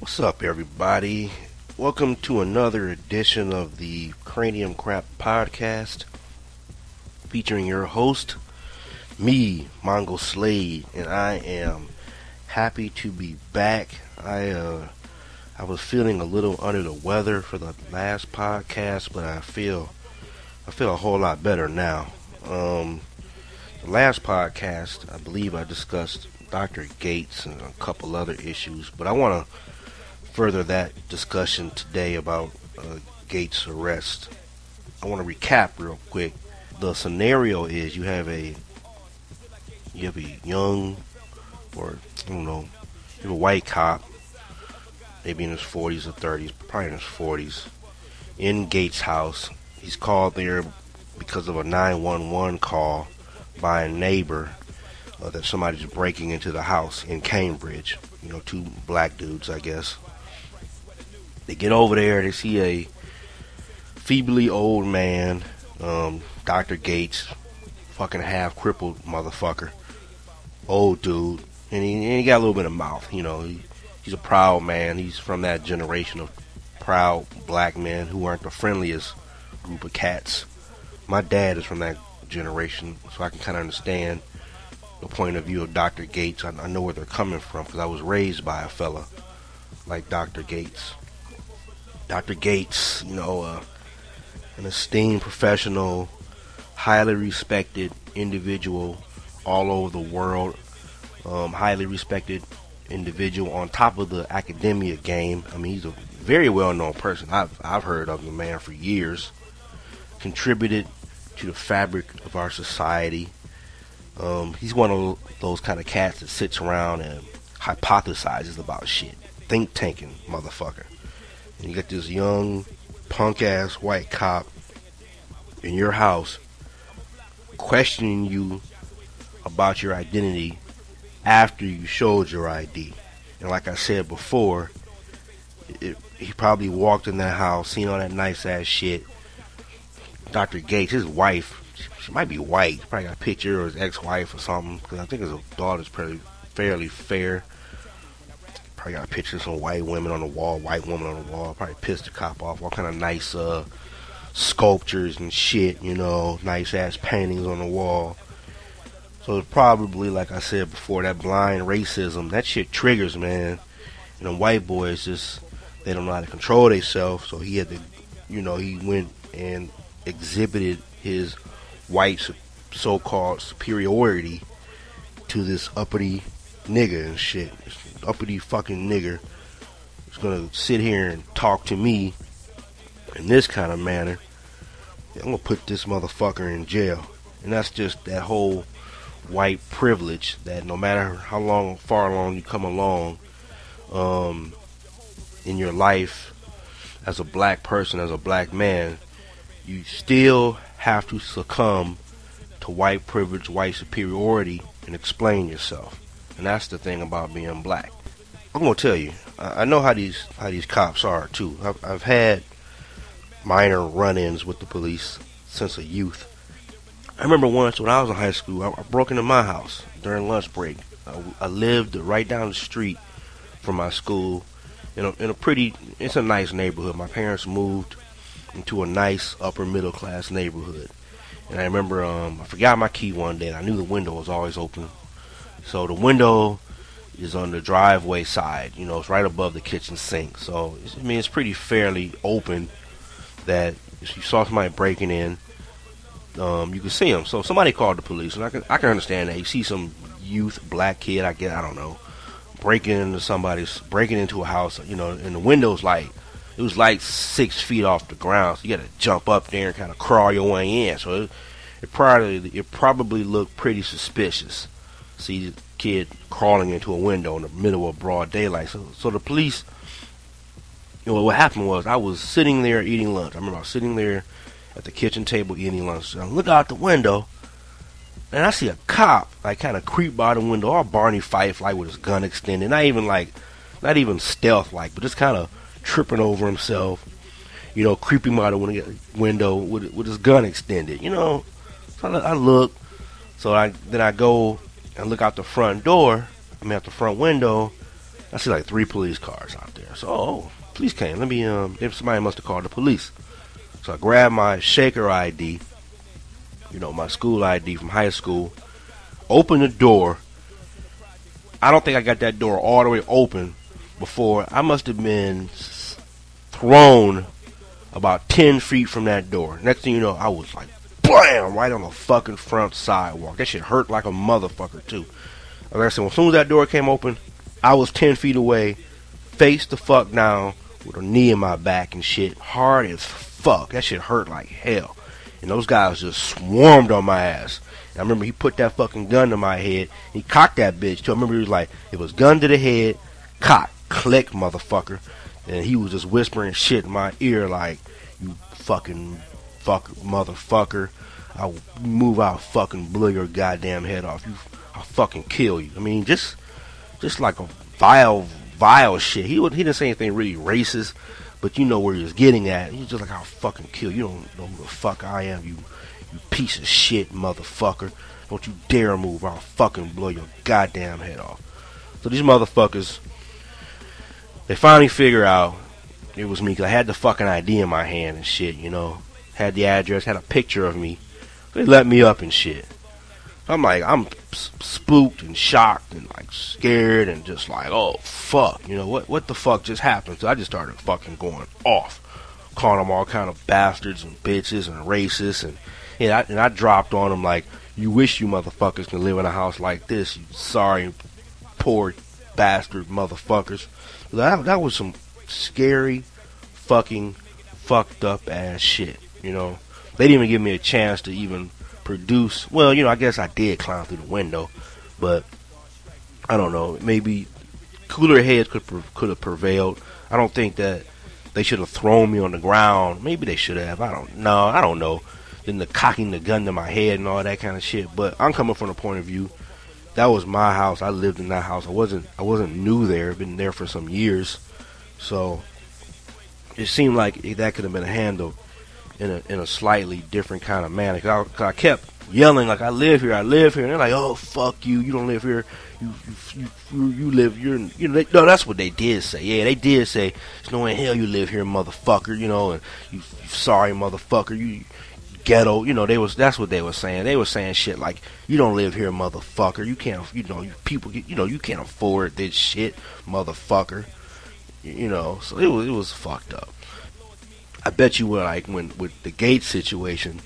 What's up, everybody? Welcome to another edition of the Cranium Crap Podcast, featuring your host, me, Mongo Slade, and I am happy to be back. I was feeling a little under the weather for the last podcast, but I feel a whole lot better now. The last podcast, I believe I discussed Dr. Gates and a couple other issues, but I want to further that discussion today about Gates' arrest. I want to recap real quick. The scenario is you have a young, or I don't know, you have a white cop, maybe in his 40s or 30s, probably in his 40s, in Gates' house. He's called there because of a 911 call by a neighbor that somebody's breaking into the house in Cambridge. You know, two black dudes, I guess. They get over there, they see a feebly old man, Dr. Gates, fucking half crippled motherfucker, old dude, and he got a little bit of mouth, you know. He's a proud man. He's from that generation of proud black men who aren't the friendliest group of cats. My dad is from that generation, so I can kind of understand the point of view of Dr. Gates. I know where they're coming from because I was raised by a fella like Dr. Gates. Dr. Gates, you know, an esteemed professional, highly respected individual all over the world, highly respected individual on top of the academia game. I mean, he's a very well-known person. I've heard of the man for years. Contributed to the fabric of our society. He's one of those kind of cats that sits around and hypothesizes about shit. Think tanking motherfucker. And you got this young, punk-ass white cop in your house questioning you about your identity after you showed your ID. And like I said before, he probably walked in that house, seen all that nice-ass shit. Dr. Gates, his wife, she might be white. Probably got a picture of his ex-wife or something, because I think his daughter's probably fairly fair. Probably got pictures of some white women on the wall, probably pissed the cop off. All kind of nice sculptures and shit, you know, nice ass paintings on the wall. So it's probably, like I said before, that blind racism, that shit triggers, man. And the white boys just, they don't know how to control themselves. So he had to, you know, he went and exhibited his white so-called superiority to this uppity nigga and shit. This uppity fucking nigger is gonna sit here and talk to me in this kind of manner. I'm gonna put this motherfucker in jail. And that's just that whole white privilege that no matter how far along you come along in your life as a black person, as a black man, you still have to succumb to white privilege, white superiority, and explain yourself. And that's the thing about being black. I'm gonna tell you, I know how these cops are too. I've had minor run-ins with the police since a youth. I remember once when I was in high school, I broke into my house during lunch break. I lived right down the street from my school in a pretty, it's a nice neighborhood. My parents moved into a nice upper middle class neighborhood. And I remember I forgot my key one day and I knew the window was always open. So the window is on the driveway side, you know, it's right above the kitchen sink. So, I mean, it's pretty fairly open that if you saw somebody breaking in, you could see them. So somebody called the police, and I can understand that. You see some youth, black kid, I don't know, breaking into a house, you know, and the window's like, it was like 6 feet off the ground, so you got to jump up there and kind of crawl your way in. So it probably looked pretty suspicious. See the kid crawling into a window in the middle of broad daylight. So the police, you know, what happened was I was sitting there eating lunch. I remember I was sitting there at the kitchen table eating lunch. So I look out the window, and I see a cop like kind of creep by the window, all Barney Fife like with his gun extended, not even stealth like, but just kind of tripping over himself, you know, creeping by the window with his gun extended, you know. So I look, so I go and look out the front door, out the front window, I see like 3 police cars out there. So, police came. Let me, if somebody must have called the police. So I grabbed my shaker ID, my school ID from high school, opened the door. I don't think I got that door all the way open before I must have been thrown about 10 feet from that door. Next thing you know, I was like, blam, right on the fucking front sidewalk. That shit hurt like a motherfucker, too. Like I said, as soon as that door came open, I was 10 feet away, face the fuck down, with a knee in my back and shit, hard as fuck. That shit hurt like hell. And those guys just swarmed on my ass. And I remember he put that fucking gun to my head. He cocked that bitch, too. I remember he was like, it was gun to the head, cock, click, motherfucker. And he was just whispering shit in my ear like, you fucking motherfucker. I'll move out, fucking blow your goddamn head off. I'll fucking kill you. I mean, just like a vile shit. He didn't say anything really racist, but you know where he was getting at. He was just like, I'll fucking kill you. You don't know who the fuck I am, you piece of shit, motherfucker. Don't you dare move, or I'll fucking blow your goddamn head off. So these motherfuckers, they finally figure out it was me, because I had the fucking ID in my hand and shit, Had the address, had a picture of me. They let me up and shit. I'm like, I'm spooked and shocked and like scared and just like, oh fuck, what the fuck just happened? So I just started fucking going off, calling them all kind of bastards and bitches and racists, and I dropped on them like, you wish you motherfuckers could live in a house like this, you sorry, poor bastard motherfuckers. That was some scary, fucking, fucked up ass shit, They didn't even give me a chance to even produce. Well, I guess I did climb through the window, but I don't know. Maybe cooler heads could have prevailed. I don't think that they should have thrown me on the ground. Maybe they should have. I don't know. Then the cocking the gun to my head and all that kind of shit. But I'm coming from the point of view, that was my house. I lived in that house. I wasn't new there. I've been there for some years, so it seemed like that could have been handled in a slightly different kind of manner. Cause I kept yelling like, I live here, and they're like, oh fuck you, you don't live here, you live, no, that's what they did say. Yeah, they did say, there's no way in hell you live here, motherfucker, and you sorry motherfucker, you ghetto, that's what they were saying. They were saying shit like, you don't live here, motherfucker, you can't, you can't afford this shit, motherfucker, so it was fucked up. I bet you when with the Gates situation,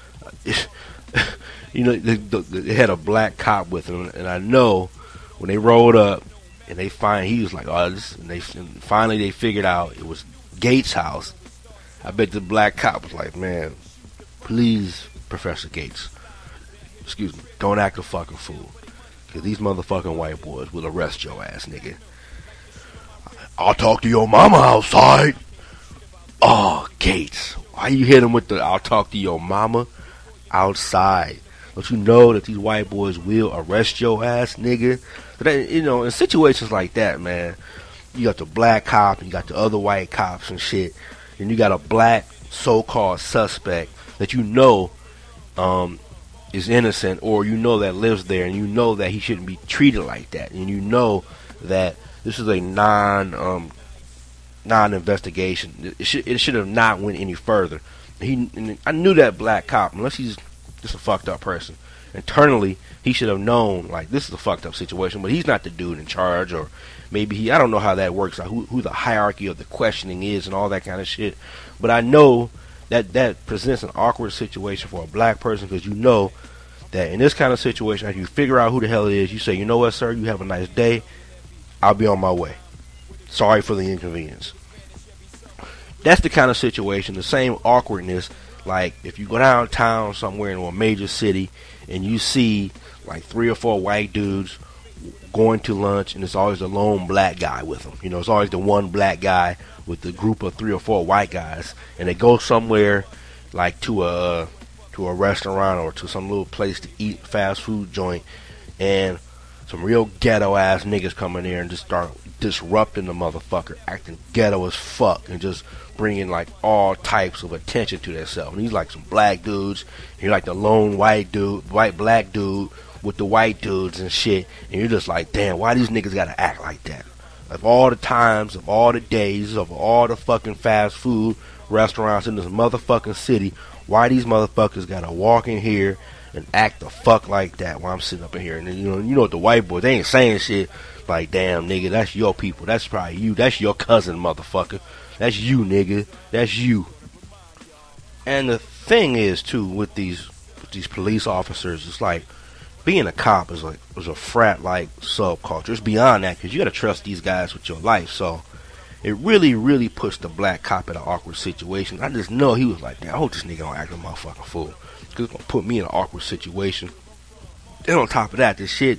they had a black cop with him, and I know when they rolled up and he was like, oh, and finally they figured out it was Gates' house. I bet the black cop was like, man, please, Professor Gates, excuse me, don't act a fucking fool, because these motherfucking white boys will arrest your ass, nigga. I'll talk to your mama outside. Oh, Gates, why you hit him with the I'll talk to your mama outside? Don't you know that these white boys will arrest your ass, nigga? But in situations like that, man, you got the black cop and you got the other white cops and shit, and you got a black so-called suspect that is innocent, or that lives there, and that he shouldn't be treated like that, and that this is a non-investigation. It should have not went any further. I knew that black cop, unless he's just a fucked up person, internally he should have known, like, this is a fucked up situation, but he's not the dude in charge, or maybe I don't know how that works, like who the hierarchy of the questioning is and all that kind of shit. But I know that presents an awkward situation for a black person, because that in this kind of situation, after you figure out who the hell it is, you say, you know what, sir, you have a nice day, I'll be on my way. Sorry for the inconvenience. That's the kind of situation, the same awkwardness, like if you go downtown somewhere in a major city and you see like 3 or 4 white dudes going to lunch, and it's always a lone black guy with them. It's always the one black guy with the group of 3 or 4 white guys, and they go somewhere like to a restaurant or to some little place to eat, fast food joint, and some real ghetto ass niggas come in there and just start disrupting the motherfucker, acting ghetto as fuck, and just bringing like all types of attention to themselves. And he's like some black dudes, and you're like the lone white black dude with the white dudes and shit, and you're just like, damn, why these niggas gotta act like that? Of all the times, of all the days, of all the fucking fast food restaurants in this motherfucking city, why these motherfuckers gotta walk in here and act the fuck like that while I'm sitting up in here? And then, you know what the white boys, they ain't saying shit like, damn nigga, that's your people, that's probably you, that's your cousin, motherfucker, that's you, nigga, that's you. And the thing is too with these police officers, it's like being a cop is a frat like subculture. It's beyond that because you got to trust these guys with your life. So it really puts the black cop in an awkward situation. I just know he was like, damn, I hope this nigga don't act a motherfucking fool because it's gonna put me in an awkward situation. Then on top of that, the shit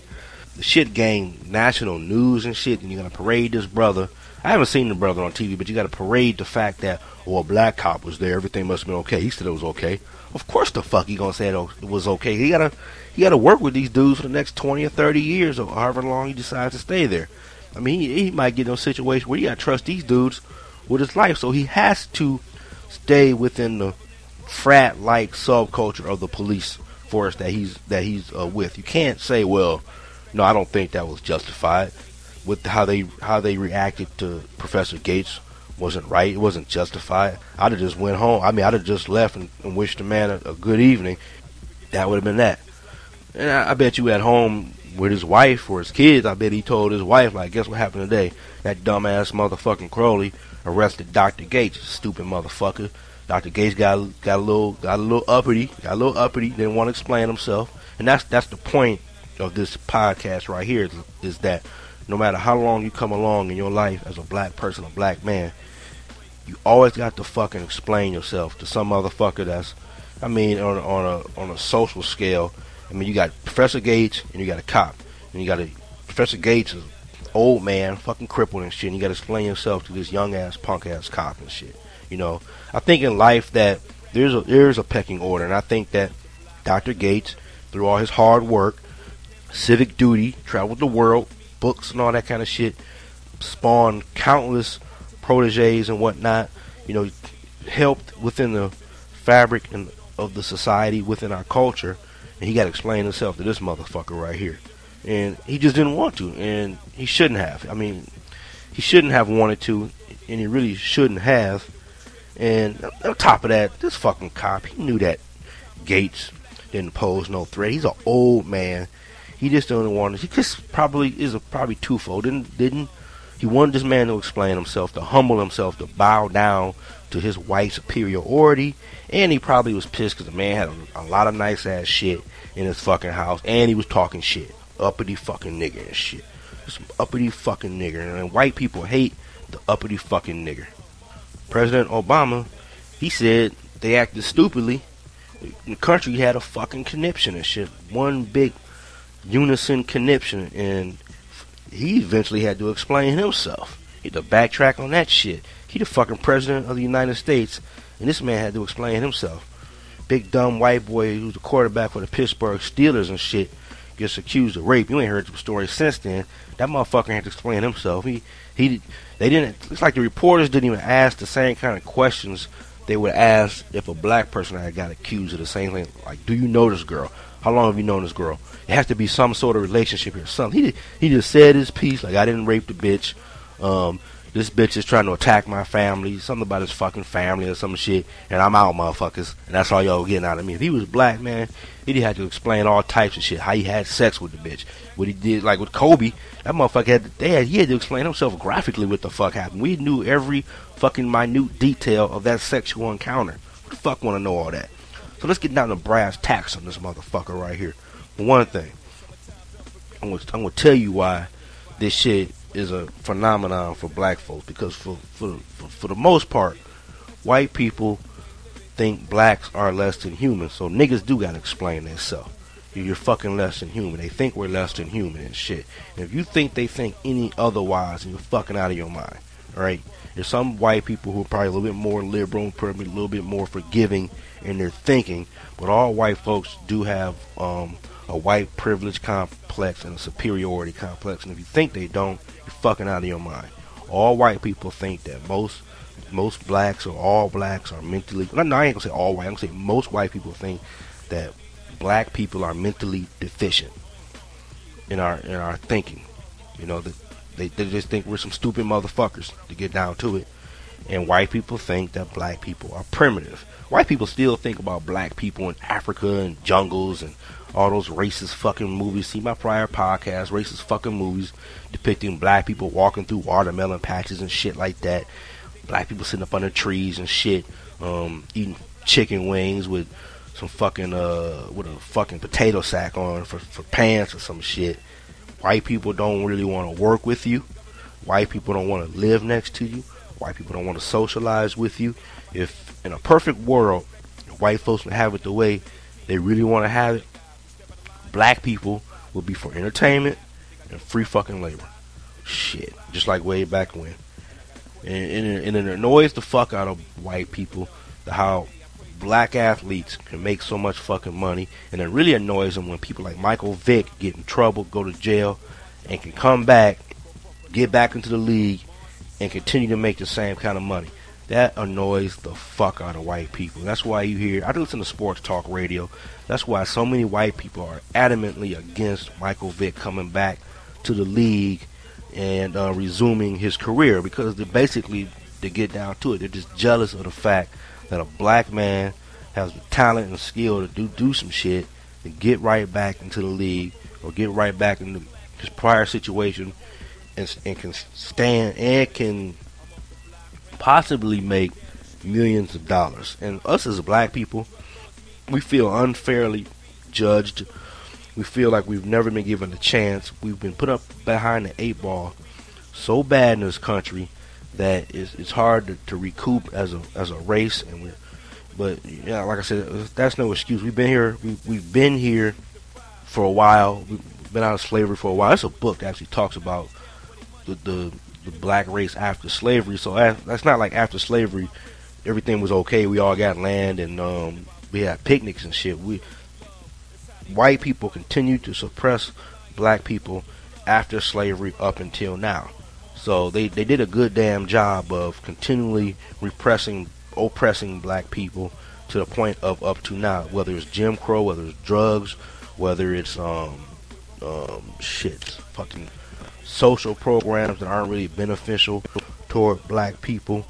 gained national news and shit, and you're gonna parade this brother. I haven't seen the brother on TV, but you got to parade the fact that, a black cop was there, everything must have been okay. He said it was okay. Of course the fuck he gonna say it was okay. He gotta work with these dudes for the next 20 or 30 years or however long he decides to stay there. I mean, he might get in a situation where you gotta trust these dudes with his life, so he has to stay within the frat-like subculture of the police force that he's with. You can't say, well, no, I don't think that was justified. With how they reacted to Professor Gates wasn't right. It wasn't justified. I'd have just went home. I mean, I'd have just left and wished the man a good evening. That would have been that. And I bet you at home with his wife or his kids, I bet he told his wife, like, guess what happened today? That dumbass motherfucking Crowley arrested Dr. Gates, stupid motherfucker. Dr. Gates got a little uppity, didn't want to explain himself. And that's the point of this podcast right here is that no matter how long you come along in your life as a black person, a black man, you always got to fucking explain yourself to some motherfucker that's, I mean, on a social scale. I mean, you got Professor Gates and you got a cop, and you got Professor Gates is old man, fucking crippled and shit. And you got to explain yourself to this young ass punk ass cop and shit. You know, I think in life that there's a pecking order, and I think that Dr. Gates, through all his hard work, civic duty, traveled the world, books and all that kind of shit, spawned countless proteges and whatnot, you know, helped within the fabric of the society, within our culture, and he got to explain himself to this motherfucker right here. And he just didn't want to, and he shouldn't have. I mean, he shouldn't have wanted to, and he really shouldn't have. And on top of that, this fucking cop, he knew that Gates didn't pose no threat. He's an old man. He just don't want to. He just probably twofold. Didn't he wanted this man to explain himself, to humble himself, to bow down to his white superiority, and he probably was pissed because the man had a lot of nice ass shit in his fucking house, and he was talking shit, uppity fucking nigger and shit, just uppity fucking nigger, and white people hate the uppity fucking nigger. President Obama, he said they acted stupidly. The country had a fucking conniption and shit, one big unison conniption, and he eventually had to explain himself. He had to backtrack on that shit. He the fucking president of the United States, and this man had to explain himself. Big dumb white boy who's the quarterback for the Pittsburgh Steelers and shit gets accused of rape. You ain't heard the story since then. That motherfucker had to explain himself. They didn't. It's like the reporters didn't even ask the same kind of questions they would ask if a black person had got accused of the same thing. Like, do you know this girl? How long have you known this girl? It has to be some sort of relationship here. Something. He just said his piece, like, I didn't rape the bitch. This bitch is trying to attack my family. Something about his fucking family or some shit. And I'm out, motherfuckers. And that's all y'all getting out of me. If he was black, man, he'd have to explain all types of shit. How he had sex with the bitch. What he did, like with Kobe. That motherfucker he had to explain himself graphically what the fuck happened. We knew every fucking minute detail of that sexual encounter. Who the fuck want to know all that? So let's get down to brass tacks on this motherfucker right here. For one thing, I'm gonna tell you why this shit is a phenomenon for black folks. Because for the most part, white people think blacks are less than human. So niggas do gotta explain themselves. You're fucking less than human. They think we're less than human and shit. And if you think they think any otherwise, then you're fucking out of your mind. Alright? There's some white people who are probably a little bit more liberal, probably a little bit more forgiving in their thinking. But all white folks do have a white privilege complex and a superiority complex. And if you think they don't, you're fucking out of your mind. All white people think that most blacks or all blacks are mentally... No, I ain't gonna say all white. I'm gonna say most white people think that black people are mentally deficient in our thinking. You know, that They just think we're some stupid motherfuckers, to get down to it. And white people think that black people are primitive. White people still think about black people in Africa and jungles and all those racist fucking movies. See my prior podcast, racist fucking movies depicting black people walking through watermelon patches and shit like that. Black people sitting up under trees and shit, eating chicken wings with some fucking with a fucking potato sack on for pants or some shit. White people don't really want to work with you. White people don't want to live next to you. White people don't want to socialize with you. If in a perfect world, white folks would have it the way they really want to have it, black people would be for entertainment and free fucking labor. Shit. Just like way back when. And it annoys the fuck out of white people how black athletes can make so much fucking money. And it really annoys them when people like Michael Vick get in trouble, go to jail, and can come back, get back into the league, and continue to make the same kind of money. That annoys the fuck out of white people. That's why you hear, I listen to sports talk radio. That's why so many white people are adamantly against Michael Vick coming back to the league and resuming his career, because they're basically, to get down to it, they're just jealous of the fact that a black man has the talent and skill to do some shit and get right back into the league or get right back into his prior situation and can stand and can possibly make millions of dollars. And us as black people, we feel unfairly judged. We feel like we've never been given a chance. We've been put up behind the 8 ball so bad in this country that it's hard to recoup as a race. But yeah, like I said, that's no excuse. We've been here for a while. We've been out of slavery for a while. It's a book that actually talks about the black race after slavery. So that's not like after slavery everything was okay. We all got land and we had picnics and shit. White people continue to suppress black people after slavery up until now. So they did a good damn job of continually oppressing black people to the point of up to now. Whether it's Jim Crow, whether it's drugs, whether it's fucking social programs that aren't really beneficial toward black people.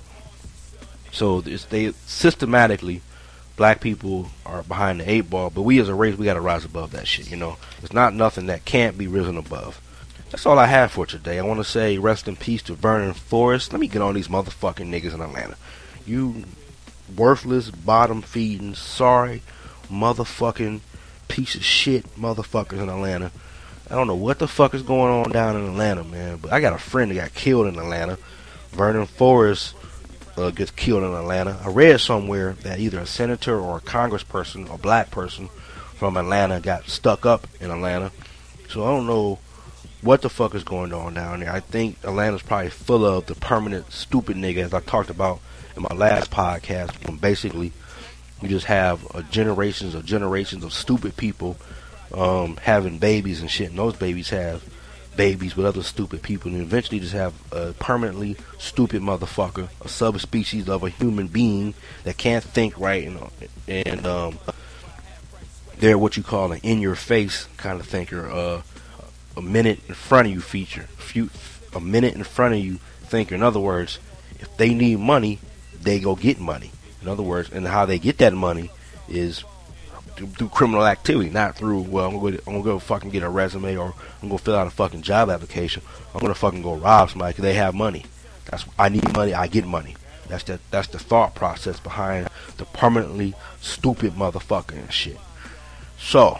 So they systematically, black people are behind the 8 ball, but we as a race, we gotta rise above that shit, you know. It's not nothing that can't be risen above. That's all I have for today. I want to say rest in peace to Vernon Forrest. Let me get on these motherfucking niggas in Atlanta. You worthless, bottom-feeding, sorry, motherfucking piece of shit motherfuckers in Atlanta. I don't know what the fuck is going on down in Atlanta, man, but I got a friend that got killed in Atlanta. Vernon Forrest gets killed in Atlanta. I read somewhere that either a senator or a congressperson, a black person from Atlanta, got stuck up in Atlanta. So I don't know what the fuck is going on down there. I think Atlanta's probably full of the permanent stupid nigga, as I talked about in my last podcast. When basically, you just have generations of stupid people having babies and shit, and those babies have babies with other stupid people, and eventually just have a permanently stupid motherfucker, a subspecies of a human being that can't think right, and they're what you call an in-your-face kind of thinker, a minute in front of you feature, a minute in front of you thinker. In other words, if they need money, they go get money. In other words, and how they get that money is through criminal activity, not through, well, I'm gonna go fucking get a resume, or I'm gonna fill out a fucking job application. I'm gonna fucking go rob somebody because they have money. I need money, I get money. That's the thought process behind the permanently stupid motherfucker and shit. So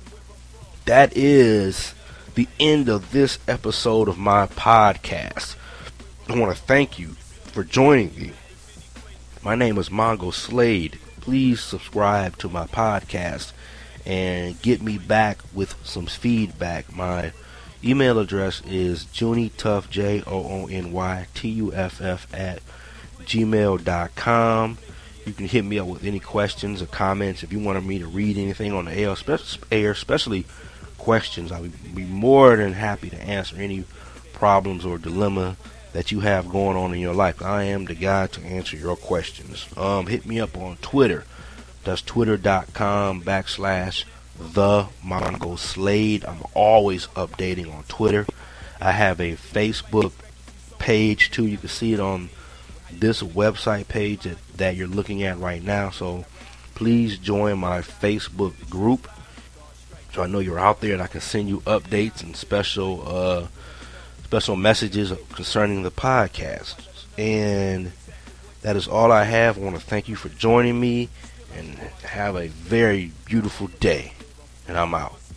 that is the end of this episode of my podcast. I want to thank you for joining me. My name is Mongo Slade. Please subscribe to my podcast and get me back with some feedback. My email address is JoonyTuff, JoonyTuff @gmail.com. You can hit me up with any questions or comments if you wanted me to read anything on the air, especially questions. I would be more than happy to answer any problems or dilemma that you have going on in your life. I am the guy to answer your questions. Hit me up on Twitter. That's twitter.com/TheMongoSlade. I'm always updating on Twitter. I have a Facebook page too. You can see it on this website page that you're looking at right now. So please join my Facebook group, so I know you're out there and I can send you updates and special messages concerning the podcast. And that is all I have. I want to thank you for joining me and have a very beautiful day. And I'm out.